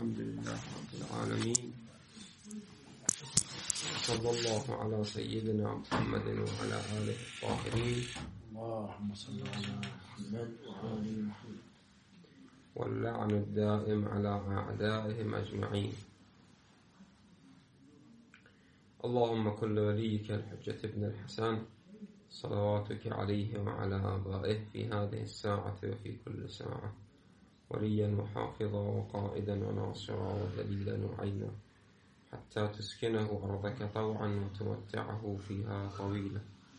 الحمد لله رب العالمين، صلى الله على سيدنا محمد وعلى آله الطاهرين، اللهم صل على محمد وآل محمد، واللعن الدائم على أعدائهم أجمعين. اللهم كن لوليك الحجة ابن الحسن صلواتك عليه وعلى آبائه في هذه الساعة وفي كل ساعة وليا وحافظا وقائدا وناصرا ودليلا وعينا، حتى تسكنه أرضك طوعا وتمتعه فيها طويلا.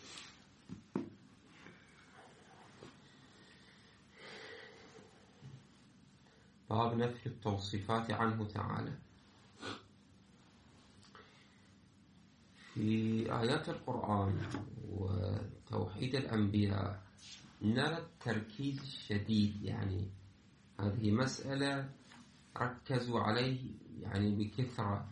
باب نفي التوصيفات عنه تعالى. في آيات القرآن وتوحيد الأنبياء نرى التركيز الشديد، يعني هذه مسألة ركزوا عليه يعني بكثرة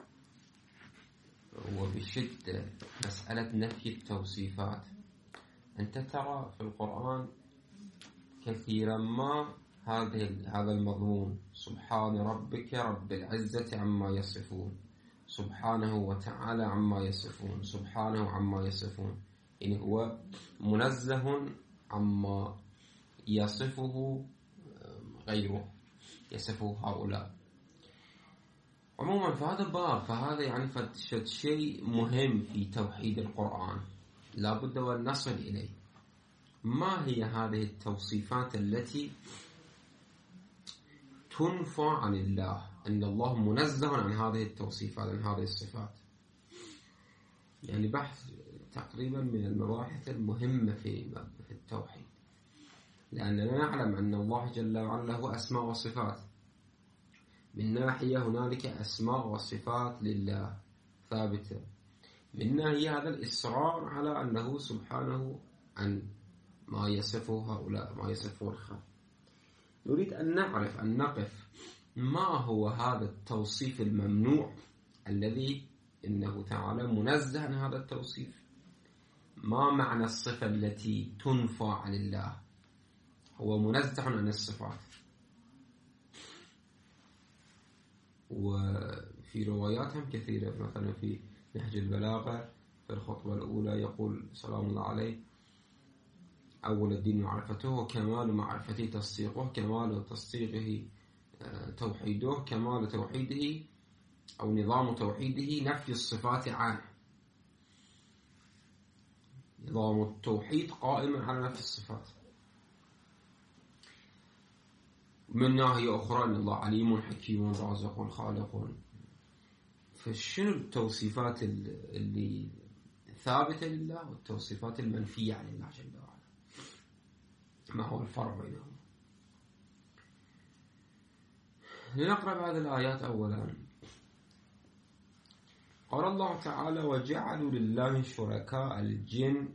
وبشدة، مسألة نفي التوصيفات. أنت ترى في القرآن كثيرا ما هذا المضمون: سبحان ربك رب العزة عما يصفون، سبحانه وتعالى عما يصفون، سبحانه عما يصفون، يعني هو منزه عما يصفه غيره، يصفه هؤلاء. عموما فهذا باب، فهذا يعني شيء مهم في توحيد القرآن لا بد وأن نصل إليه. ما هي هذه التوصيفات التي تنفى عن الله، أن الله منزه عن هذه التوصيفات، عن هذه الصفات؟ يعني بحث تقريبا من المباحث المهمة في التوحيد، لأننا نعلم أن الله جل وعلا له أسماء وصفات. من ناحية هنالك أسماء وصفات لله ثابتة، من ناحية هذا الإصرار على أنه سبحانه عن ما يصفه هؤلاء، ما يصفه الخلق. نريد أن نعرف، أن نقف ما هو هذا التوصيف الممنوع الذي إنه تعالى منزه عن هذا التوصيف. ما معنى الصفة التي تنفى عن الله؟ هو منزه عن الصفات. وفي رواياتهم كثيرة، مثلا في نهج البلاغة في الخطبة الأولى يقول سلام الله عليه: أول الدين معرفته، وكمال معرفته تصديقه، كمال تصديقه توحيده، كمال توحيده أو نظام توحيده نفي الصفات عنه. نظام التوحيد قائم على نفي الصفات. من ناحية أخرى أن الله عليم حكيم رازق خالق. فشنو التوصيفات اللي ثابتة لله والتوصيفات المنفية عن الله جل وعلا؟ ما هو الفرق بينهم؟ لنقرأ هذه الآيات. أولا قال الله تعالى: وجعلوا لله شركاء الجن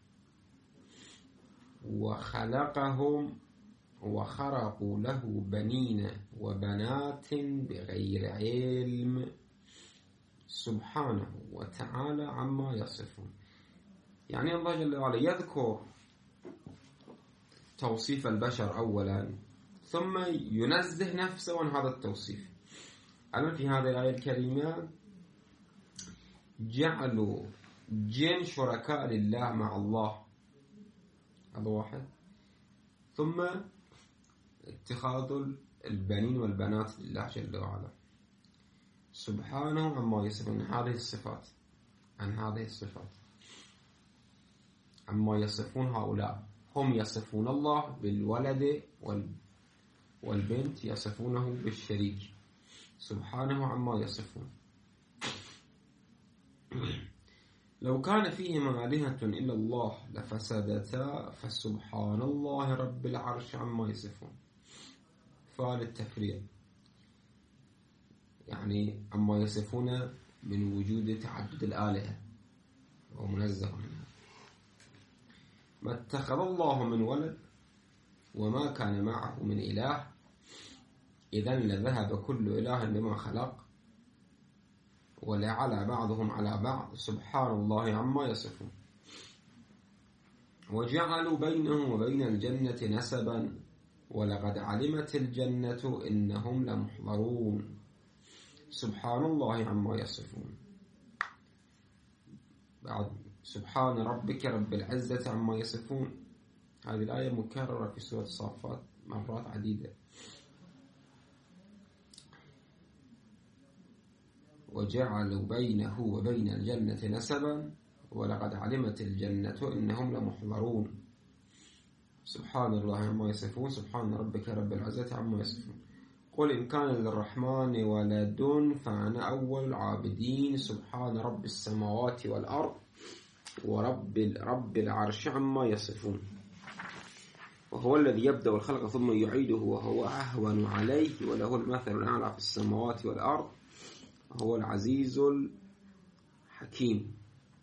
وخلقهم وخرقوا له بنين وبنات بغير علم سبحانه وتعالى عما يصفون. يعني الله جل وعلا يذكر توصيف البشر أولا، ثم ينزه نفسه عن هذا التوصيف. أما في هذه الآية الكريمة جعلوا جن شركاء لله مع الله، هذا واحد، ثم اتخاذ البنين والبنات لله جل وعلا سبحانه عما يصفون. هذه الصفات، عن هذه الصفات، عما يصفون هؤلاء. هم يصفون الله بالولد والبنت، يصفونه بالشريك، سبحانه عما يصفون. لو كان فيهما آلهة إلا الله لفسدتا، فسبحان الله رب العرش عما يصفون. فالتفريع يعني عما يصفون من وجود تعدد الآلهة ومنزه منها. ما اتخذ الله من ولد وما كان معه من إله، إذن لذهب كل إله بما خلق ولعلى بعضهم على بعض سبحان الله عما يصفون. وجعلوا بينه وبين الجنة نسبا ولقد علمت الجنة إنهم لمحضرون سبحان الله عما يصفون. بعد سبحان ربك رب العزة عما يصفون، هذه الآية مكررة في سورة الصافات مرات عديدة. وجعلوا بينه وبين الجنة نسبا ولقد علمت الجنة إنهم لمحضرون سبحان الله عما يصفون سبحان ربك رب العزة عما يصفون. قل إن كان للرحمن ولد فأنا أول العابدين سبحان رب السماوات والأرض ورب العرش عما يصفون. وهو الذي يبدأ الخلق ثم يعيده وهو أهون عليه وله المثل الأعلى في السماوات والأرض وهو العزيز الحكيم.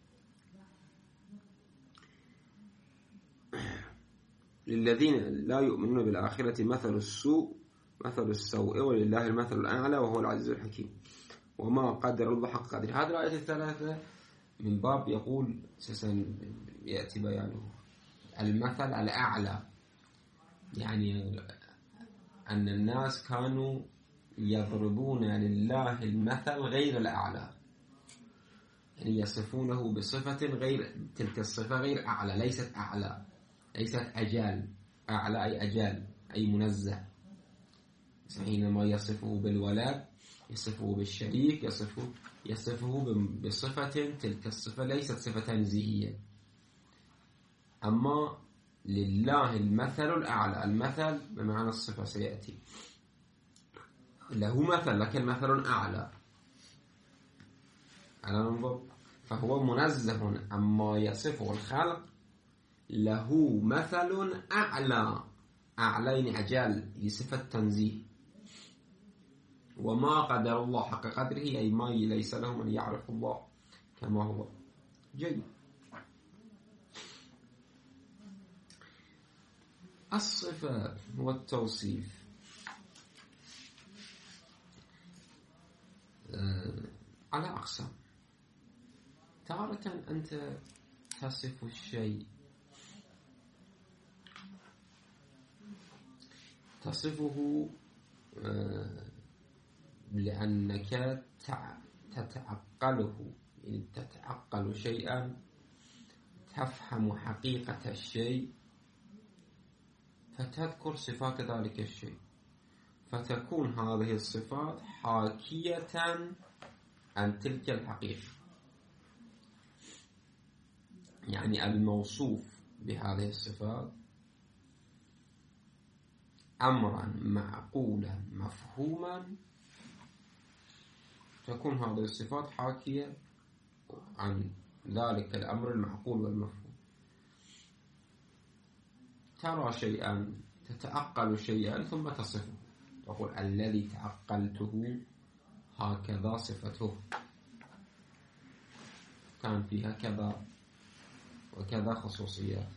للذين لا يؤمنون بالآخرة مثل السوء ولله المثل الأعلى وهو العزيز الحكيم. وما قدر الله حق قدره. هذه الآية الثلاثة من باب يقول يأتي بيانه المثل الأعلى، يعني أن الناس كانوا يضربون لله المثل غير الأعلى، يعني يصفونه بصفة غير تلك الصفة، غير أعلى، ليست أعلى، ليست أجال. أعلى أي أجال أي منزه. حينما يصفه بالولد يصفه بالشريك يصفه بصفة تلك الصفة ليست صفة تنزيهية. أما لله المثل الأعلى، المثل بمعنى الصفة سيأتي، له مثل لكن مثل أعلى. على ننظر، فهو منزه أما يصفه الخلق، له مثل أعلى، أعلين أجل صفة تنزيه. وما قدر الله حق قدره أي ما ليس له من يعرف الله كما هو. جيد. الصفة والتوصيف على أقسام. تارة أنت تصف الشيء، تصفه لأنك تتعقله، يعني تتعقل شيئا، تفهم حقيقة الشيء فتذكر صفات ذلك الشيء، فتكون هذه الصفات حاكية عن تلك الحقيقة. يعني الموصوف بهذه الصفات أمرا معقولا مفهوما، تكون هذه الصفات حاكية عن ذلك الأمر المعقول والمفهوم. ترى شيئا، تتعقل شيئا ثم تصفه، تقول الذي تعقلته هكذا صفته، كان فيها كذا وكذا خصوصيات.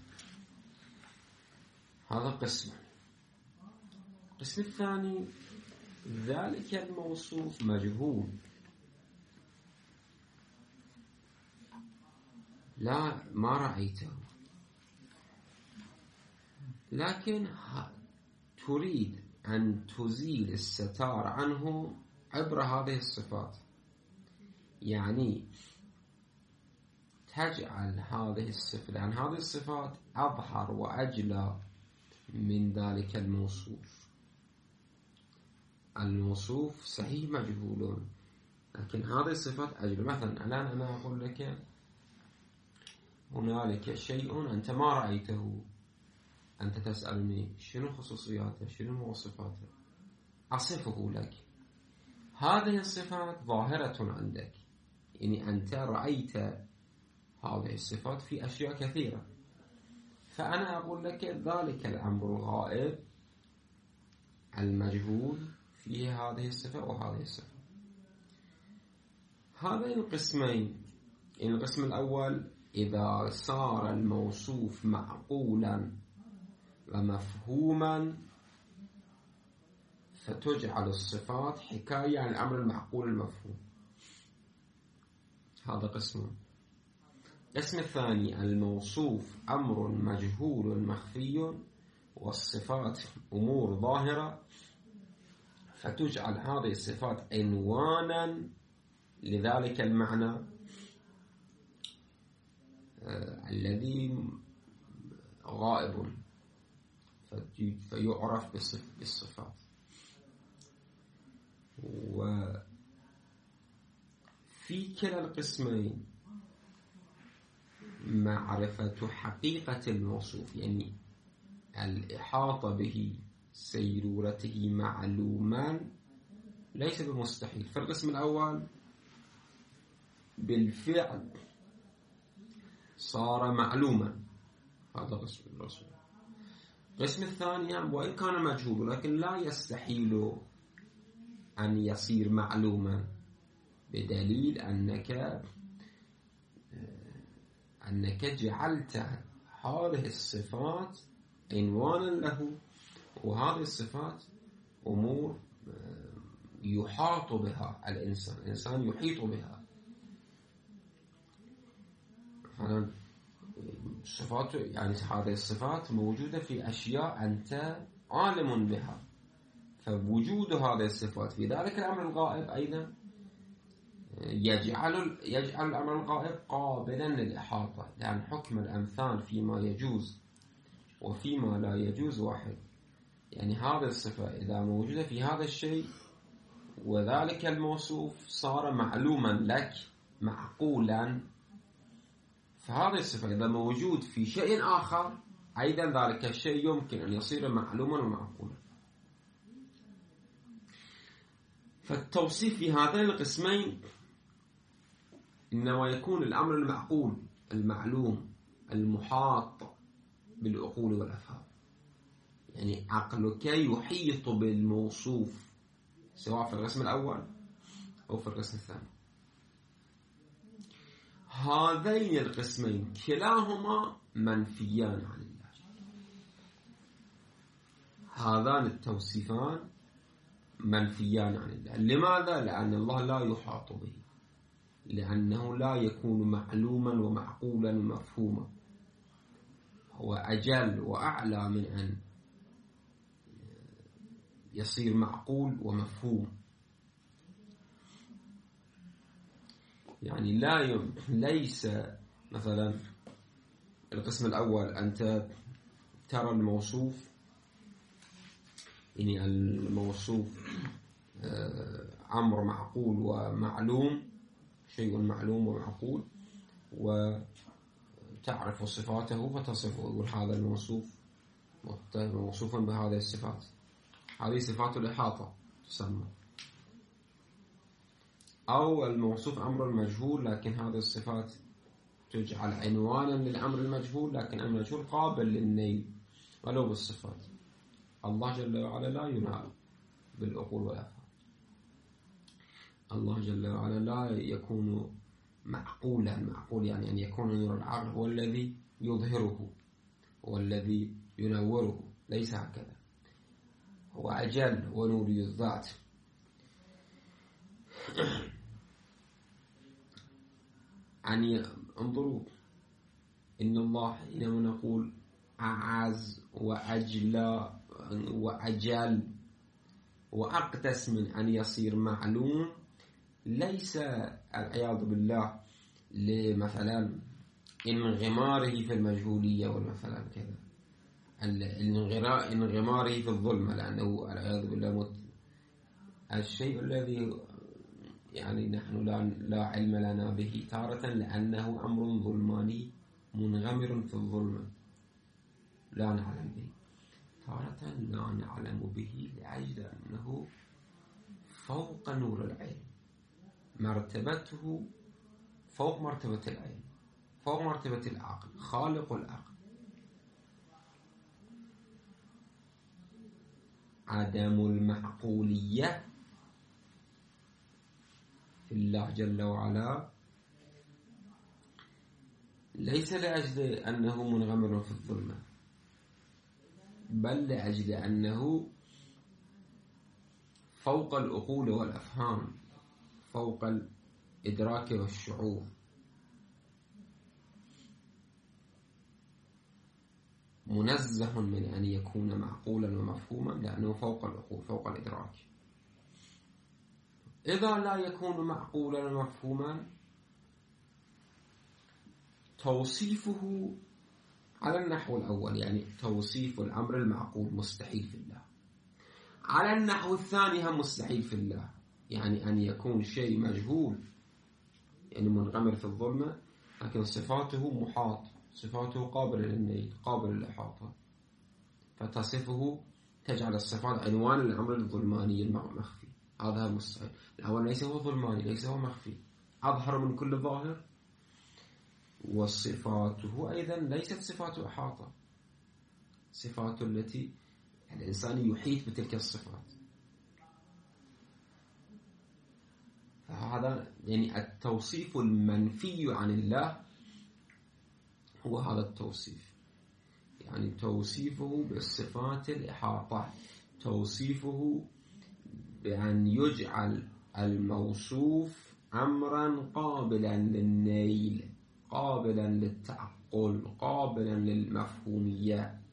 هذا قسم. القسم الثاني ذلك الموصوف مجهول، لا ما رأيته، لكن تريد أن تزيل الستار عنه عبر هذه الصفات، يعني تجعل هذه الصفة، لأن هذه الصفات أظهر وأجلى من ذلك الموصوف. الموصوف صحيح مجهول، لكن هذه الصفات أجل. مثلا الآن أنا أقول لك هنالك شيء أنت ما رأيته، أنت تسألني شنو خصوصياته، شنو مواصفاته، أصفه لك. هذه الصفات ظاهرة عندك، يعني أنت رأيت هذه الصفات في أشياء كثيرة، فأنا أقول لك ذلك الأمر الغائب المجهول فيه هذه الصفة وهذه الصفة. هذين القسمين، القسم الأول إذا صار الموصوف معقولا ومفهوما فتجعل الصفات حكاية عن الأمر المعقول المفهوم، هذا قسم. القسم الثاني الموصوف أمر مجهول مخفي والصفات أمور ظاهرة، فتجعل هذه الصفات عنوانا لذلك المعنى الذي غائب، فيعرف بالصفات. وفي كلا القسمين معرفة حقيقة الموصوف، يعني الإحاطة به، سيرورته معلوما، ليس بمستحيل. في القسم الأول بالفعل صار معلوما، هذا قسم الرسول. القسم الثاني وإن كان مجهول لكن لا يستحيل أن يصير معلوما، بدليل أنك جعلت هذه الصفات عنوانا له، وهذه الصفات أمور يحاط بها الإنسان يحيط بها. الصفات يعني هذه الصفات موجودة في أشياء أنت عالم بها، فوجود هذه الصفات في ذلك الأمر الغائب أيضا يجعل الأمر الغائب قابلا للإحاطة، لأن حكم الأمثال فيما يجوز وفيما لا يجوز واحد. يعني هذه الصفة إذا موجودة في هذا الشيء وذلك الموصوف صار معلوما لك معقولا، فهذه الصفة إذا موجود في شيء آخر أيضا ذلك الشيء يمكن أن يصير معلوما ومعقولا. فالتوصيف في هذين القسمين إنما يكون الأمر المعقول المعلوم المحاط بالعقول والأفهام، يعني عقلك يحيط بالموصوف سواء في القسم الأول أو في القسم الثاني. هذين القسمين كلاهما منفيان عن الله. هذان التوصيفان منفيان عن الله. لماذا؟ لأن الله لا يحاط به، لأنه لا يكون معلوما ومعقولا ومفهوما، هو أجل وأعلى من أن يصير معقول ومفهوم. يعني ليس مثلا القسم الأول أنت ترى الموصوف، يعني الموصوف أمر معقول ومعلوم، شيء معلوم ومعقول، وتعرف صفاته فتصفه، يقول هذا الموصوف موصوفا بهذه الصفات، هذه صفات الإحاطة تسمى. أو الموصوف أمر مجهول لكن هذه الصفات تجعل عنوانا للأمر المجهول، لكن الأمر المجهول قابل للنيل ولو بالصفات. الله جل وعلا لا ينال بالعقول والأفهام. الله جل وعلا لا يكون معقولا، معقول يعني أن يكون نور العقل هو الذي يظهره، هو الذي ينوره، ليس هكذا، هو أجل ونوري الذات. يعني انظروا إن الله حينما نقول أعز وأجل وأجل وأقدس من أن يصير معلوم، ليس العياذ بالله لمثلا انغماره في المجهولية والمثلا كذا، انغماره في الظلمة، لأنه العياذ بالله الشيء الذي يعني نحن لا علم لنا به تارة لأنه أمر ظلماني منغمر في الظلمة لا نعلم به، تارة لا نعلم به لأجل أنه فوق نور العلم، مرتبته فوق مرتبة العلم، فوق مرتبة العقل، خالق العقل. عدم المعقولية في الله جل وعلا ليس لأجل أنه منغمر في الظلمة، بل لأجل أنه فوق العقول والأفهام، فوق الإدراك والشعور، منزه من أن يكون معقولا ومفهوما لأنه فوق العقول، فوق الإدراك. إذا لا يكون معقولا ومفهوما توصيفه على النحو الأول، يعني توصيف الأمر المعقول مستحيل في الله. على النحو الثاني هم مستحيل في الله، يعني أن يكون شيء مجهول، يعني منغمر في الظلمة، لكن صفاته محاط، صفاته قابلة للنيل، قابلة للإحاطة، فتصفه تجعل الصفات عنوان الأمر الظلماني المخفي. هذا مستحيل. الأول ليس هو ظلماني، ليس هو مخفي، أظهر من كل ظاهر. وصفاته أيضا ليست صفات إحاطة، صفات التي الإنسان يحيط بتلك الصفات. فهذا يعني التوصيف المنفي عن الله هو هذا التوصيف، يعني توصيفه بالصفات الإحاطة، توصيفه بأن يجعل الموصوف أمرا قابلا للنيل، قابلا للتعقل، قابلا للمفهومية.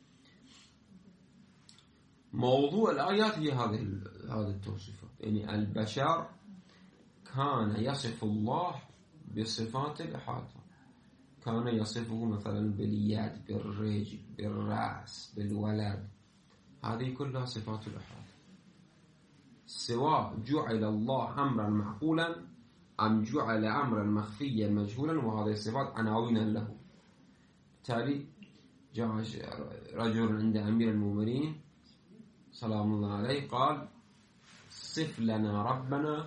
موضوع الآيات هي هذه التوصيفات. يعني البشر كان يصف الله بصفات الإحاطة، كان يصفه مثلا باليد، بالرجل، بالرأس، بالولد، هذه كلها صفات الإحاطة. سواء جعل الله أمرا معقولا أم جعل أمرا مخفيا مجهولا، وهذه الصفات عناوين له. بالتالي جاء رجل عند أمير المؤمنين سلام الله عليه قال: صف لنا ربنا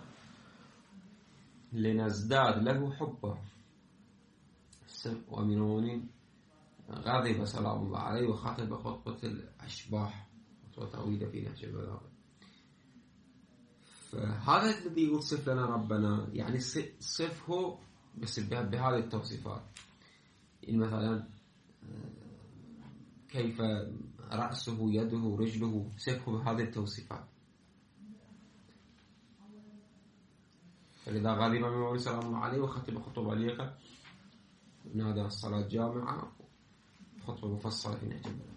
لنزداد له حبه. وأمير المؤمنين غضب سلام الله عليه وخطب خطبة الأشباح وتعويد في نهج البلاغة. فهذا الذي يقول صف لنا ربنا، يعني صفه بس بهذه التوصيفات. يعني مثلا كيف رأسه، يده، رجله، صفه بهذه التوصيفات. فلذا غضب من سلام الله عليه وخطب خطبة بليغة، نادى الصلاة جامعة، خطبة مفصلة في نهج البلاغة.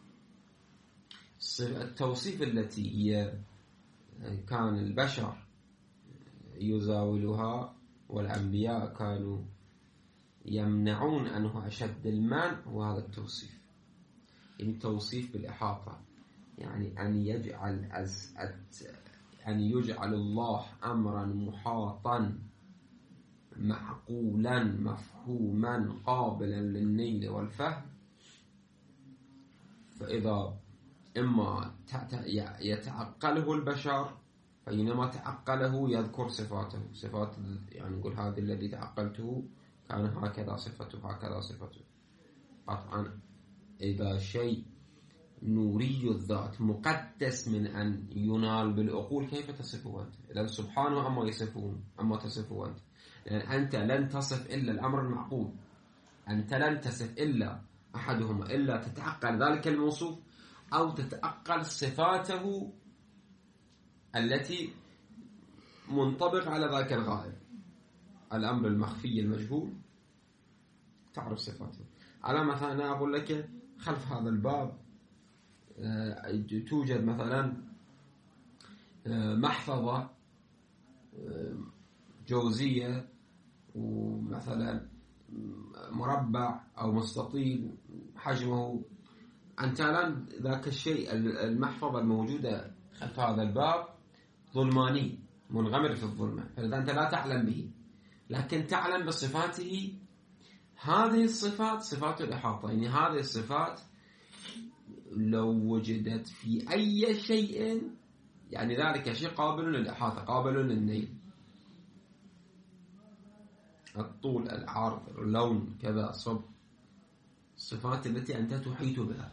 التوصيف التي هي كان البشر يزاولها والأنبياء كانوا يمنعون عنه أشد المنع، وهذا التوصيف يعني توصيف بالإحاطة، يعني أن يجعل الله أمرا محاطا معقولا مفهوما قابلا للنيل والفهم. فإذا إما يتعقله البشر، فإنما تعقله يذكر صفاته، صفات يعني نقول هذا الذي تعقلته كان هكذا صفته، هكذا صفته. قطعا إذا شيء نوري الذات مقدس من أن ينال بالعقول كيف تصفه أنت؟ إذا سبحانه أما يصفون أما تصفه أنت، لأن أنت لن تصف إلا الأمر المعقول، أنت لن تصف إلا أحدهما، إلا تتعقل ذلك الموصوف أو تتعقل صفاته التي منطبق على ذاك الغائب. الأمر المخفي المجهول تعرف صفاته. على مثلا أنا أقول لك خلف هذا الباب توجد مثلا محفظة جوزية، ومثلا مربع أو مستطيل حجمه، أنت الآن ذاك الشيء المحفظة الموجودة خلف هذا الباب ظلماني منغمر في الظلمة، فإذا أنت لا تعلم به، لكن تعلم بصفاته. هذه الصفات صفات الإحاطة، يعني هذه الصفات لو وجدت في أي شيء، يعني ذلك شيء قابل للإحاطة، قابل للنيل، الطول، العرض، اللون، كذا، صب، الصفات التي أنت تحيط بها،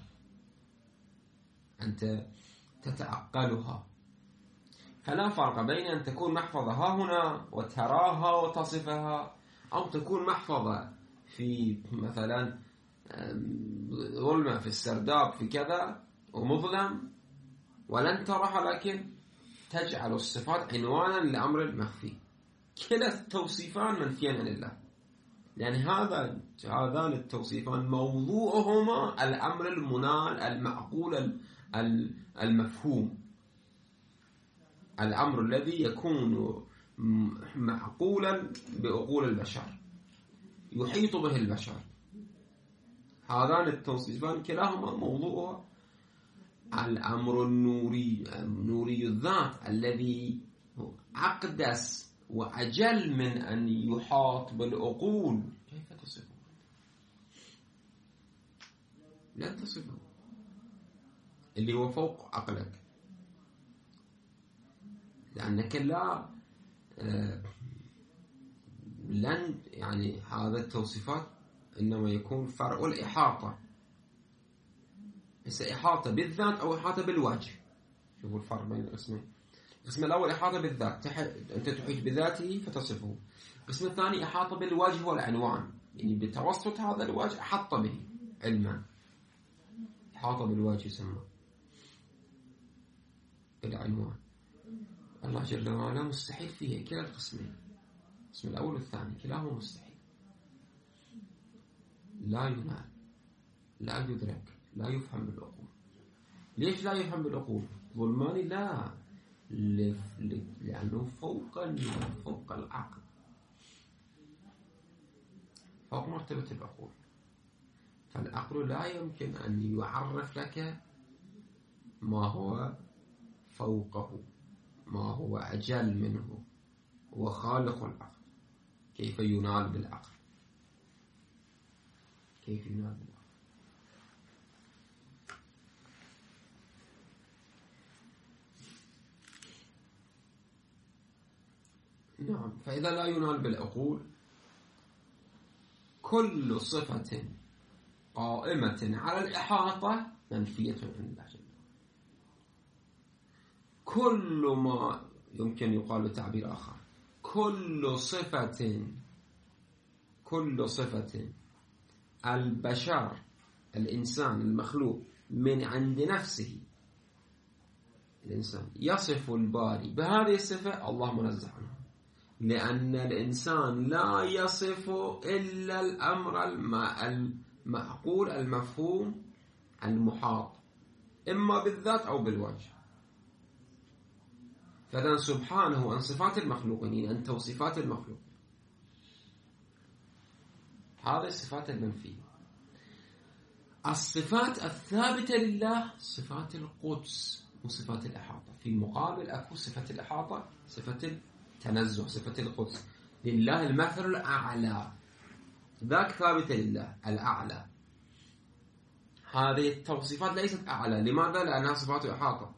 أنت تتعقلها. فلا فرق بين أن تكون محفظة ها هنا وتراها وتصفها، أو تكون محفظة في مثلا ظلمة في السرداب في كذا ومظلم ولن تراها، لكن تجعل الصفات عنوانا لأمر المخفي. كلا التوصيفان منفيان عن الله. يعني هذان التوصيفان موضوعهما الأمر المنال المعقول المفهوم، الأمر الذي يكون معقولا بعقول البشر يحيط به البشر. هذان التوصيفان كلاهما موضوع الأمر النوري الذات الذي أقدس وأجل من أن يحاط بالعقول. كيف تصفه؟ لن تصفه، اللي هو فوق عقلك، لأنك لن يعني هذا التوصيفات إنما يكون فرع الإحاطة، بس إحاطة بالذات أو إحاطة بالوجه. شوفوا الفرق بين القسمين. القسم الأول إحاطة بالذات، أنت تحيط بذاته فتصفه. القسم الثاني إحاطة بالوجه والعنوان، يعني بتوسط هذا الوجه أحط به علما. إحاطة بالوجه يسمى بالعنوان. الله جل وعلا مستحيل فيه كلا القسمين، القسم الأول والثاني كلاهما مستحيل، لا ينال، لا يدرك، لا يفهم بالعقول. ليش لا يفهم بالعقول؟ ظلماني؟ لا، لأنه فوق العقل، فوق مرتبة العقول. فالعقل لا يمكن أن يعرف لك ما هو فوقه، ما هو أجل منه، هو خالق العقل. كيف ينال بالعقل؟ كيف ينال بالعقل؟ نعم. فإذا لا ينال بالعقول، كل صفة قائمة على الإحاطة منفية عند الله جل وعلا. كل ما يمكن يقال بتعبير آخر، كل صفة البشر الإنسان المخلوق من عند نفسه، الإنسان يصف الباري بهذه الصفة، الله منزه عنها، لأن الإنسان لا يصف إلا الأمر المعقول المفهوم المحاط، إما بالذات أو بالوجه. فإذن سبحانه عن صفات المخلوقين، عن توصيفات المخلوق، هذه الصفات المنفية. الصفات الثابتة لله صفات القدس وصفات الإحاطة. في المقابل أكو صفة الإحاطة، صفة التنزه، صفة القدس. لله المثل الأعلى، ذاك ثابتة لله الأعلى. هذه التوصيفات ليست أعلى. لماذا؟ لأنها صفات إحاطة.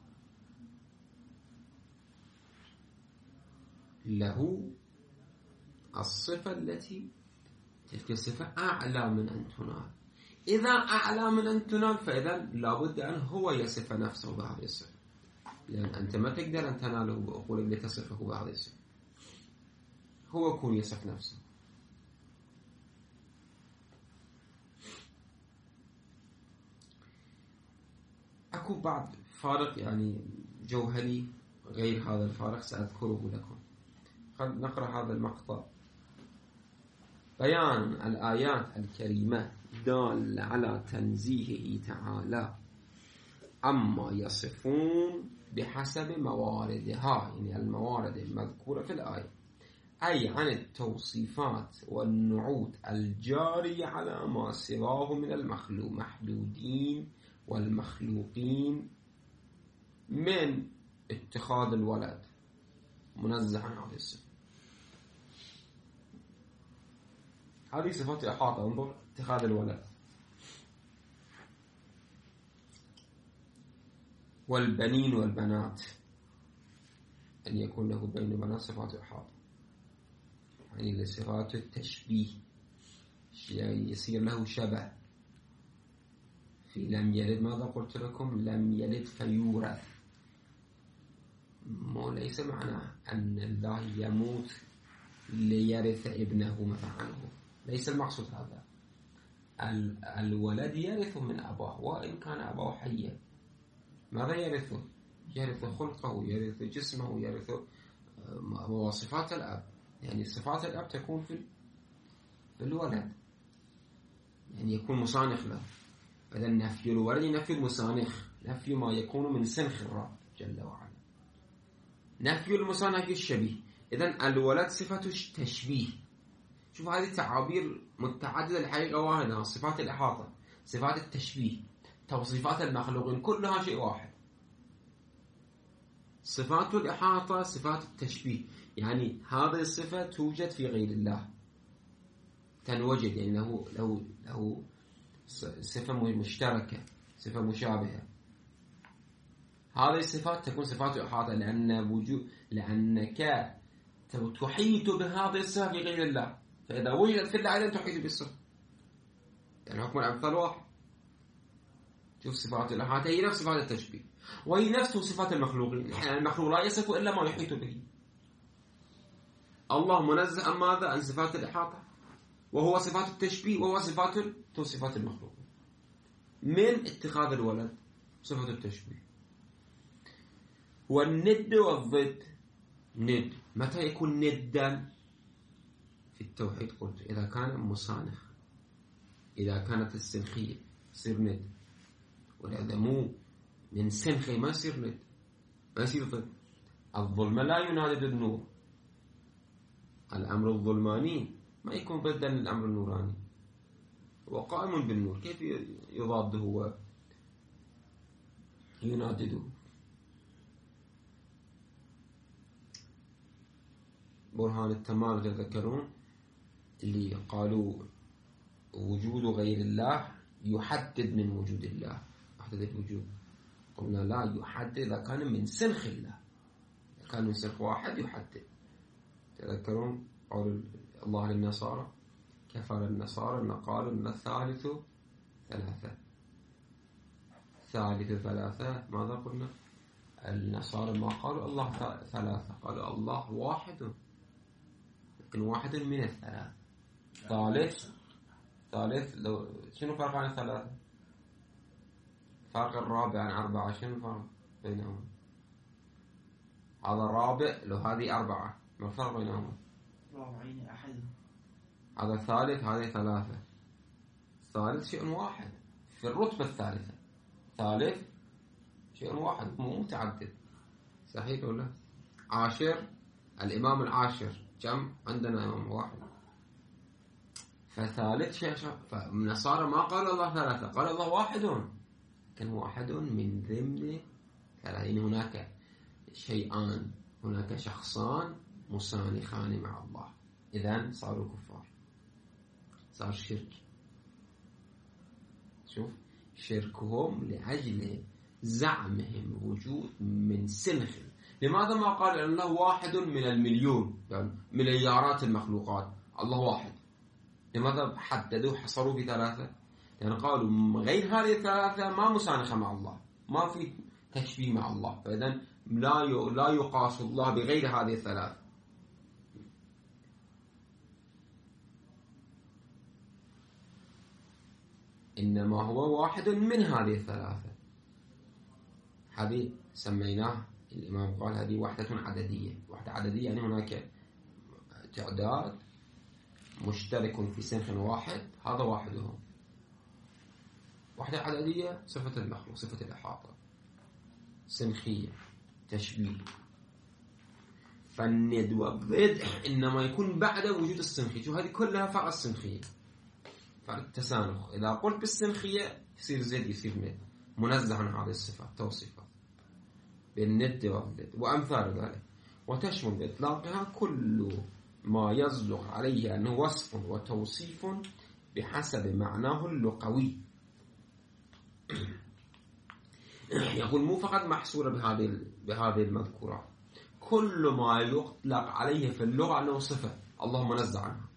له الصفة التي تلك الصفة أعلى من أن تنال. إذا أعلى من أن تنال فإذا لابد أن هو يصف نفسه بهذه الصفة، لأن أنت ما تقدر أن تناله بأقولك لتصفه بهذه الصفة، هو يكون يصف نفسه. أكو بعض فارق يعني جوهري غير هذا الفارق سأذكره لكم. خلينا نقرأ هذا المقطع. بيان الآيات الكريمة دال على تنزيهه تعالى عما يصفون بحسب مواردها، يعني الموارد المذكورة في الآية، أي عن التوصيفات والنعوت الجارية على ما سواه من المحدودين والمخلوقين من اتخاذ الولد، منزه عن هذه الصفة. هذه صفات إحاطة. انظر، اتخاذ الولد والبنين والبنات، أن يكون له بين وبنات صفات إحاطة، يعني صفات التشبيه، يعني يصير له شبه. في لم يلد ماذا قلت لكم؟ لم يلد فيورث. ليس معنى أن الله يموت ليرث ابنه مثلا، ليس المقصود هذا. الولد يرث من أباه وإن كان أباه حيا. ماذا يرثه؟ يرث خلقه، يرث جسمه، يرث مواصفات الأب. يعني صفات الأب تكون بالولد، يعني يكون مصانخ له. إذا نفي الولد نفي المصانخ، نفي ما يكون من سنخ الرب جل وعلا. نفي المصانخ نفي الشبيه. إذا الولد صفة تشبيه. شوف هذه تعابير متعددة الحقيقة واحدة، صفات الإحاطة، صفات التشبيه، توصيفات المخلوقين، كلها شيء واحد. صفات الإحاطة، صفات التشبيه، يعني هذه الصفة توجد في غير الله، تنوجد، يعني له صفة مشتركة، صفة مشابهة. هذه الصفات تكون صفات إحاطة لأنك تحيط بهذه الصفة في غير الله، فإذا وجدت في الله أيضا تحيط بالصفة، يعني حكم الأمثال واحد. شوف صفات الإحاطة هي نفس صفات التشبيه، وهي نفس صفات المخلوقين. يعني المخلوق لا يصف إلا ما يحيط به. الله منزه عن ماذا؟ عن صفات الإحاطة، وهو صفات التشبيه، وهو صفات المخلوق. من اتخاذ الولد صفة التشبيه. والند والضد. ند متى يكون ندا في التوحيد؟ قلت إذا كان مصانخ، إذا كانت السنخية يصير ند، ولهذا مو من سنخي ما يصير ند، ما يصير ضد. الظلمة لا ينادي النور، الأمر الظلماني ما يكون ضدا للأمر النوراني، هو قائم بالنور، كيف يضاده وينادده؟ برهان التمام تذكرون اللي قالوا وجود غير الله يحدد من وجود الله، يحدد الوجود. قلنا لا يحدد إذا كان من سنخ الله، إذا كان من سنخ واحد يحدد. تذكرون قول الله للنصارى كفر النصارى أن قالوا أن الثالث ثلاثة. ماذا قلنا؟ النصارى ما قالوا الله ثلاثة، قالوا الله واحد، لكن واحد من الثلاثة. ثالث لو شنو فرق عن الثلاثة؟ فرق الرابع عن أربعة، شنو فرق بينهما؟ هذا الرابع لو هذه أربعة، ما الفرق بينهما؟ رابعين أحد. هذا ثالث، هذه ثلاثة. ثالث شيء واحد في الرتبة الثالثة، ثالث شيء واحد مو متعدد، صحيح ولا؟ عاشر، الإمام العاشر كم؟ عندنا إمام واحد. فثالث شيء، فالنصارى ما قالوا الله ثلاثة، قالوا الله واحد، كان واحد من ضمن ثلاثين. هناك شيئان، هناك شخصان مسانخان مع الله، إذن صاروا كفار، صار شرك. شوف شركهم لأجل زعمهم وجود من سنخ. لماذا ما قال أن الله واحد من المليون، يعني مليارات المخلوقات، الله واحد؟ لماذا حددوا حصروا في ثلاثة؟ يعني قالوا غير هذه الثلاثة ما مسانخة مع الله، ما في تشبيه مع الله، فإذن لا يقاس الله بغير هذه الثلاثة. إنما هو واحد من هذه الثلاثة. هذه سميناه الإمام قال هذه وحدة عددية. وحدة عددية يعني هناك تعداد مشترك في سنخ واحد، هذا واحدهم. وحدة عددية صفة المخلوق، صفة الإحاطة، سنخية، تشبيه. فالند والضد إنما يكون بعد وجود السنخية. شو هذه كلها فعل السنخية، فعل التسانخ. إذا قلت بالسنخية يصير زد، يصير ند، منزه عن هذه الصفات، توصيفات بالند والضد وأمثال ذلك. وتشمل بإطلاقها كل ما يصدق عليه أنه وصف وتوصيف بحسب معناه اللغوي. يقول مو فقط محصورة بهذه المذكورات، كل ما يطلق عليه في اللغة أنه صفة الله منزه عنها.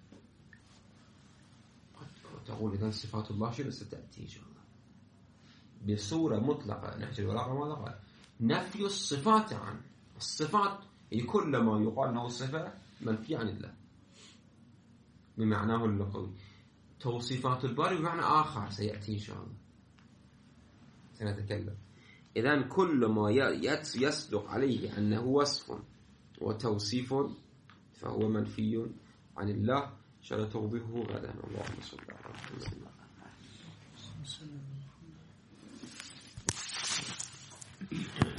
تقول إذن صفات الله شنو ستأتي إن شاء الله بصورة مطلقة. نحن البلاغة ماذا قال؟ نفي الصفات عنه. الصفات هي كل ما يقال أنه صفة منفي عن الله بمعناه اللغوي. توصيفات الباري بمعنى آخر سيأتي إن شاء الله، سنتكلم. إذن كل ما يصدق عليه أنه وصف وتوصيف فهو منفي عن الله إن شاء الله توضيحه غدا. اللهم صل على محمد.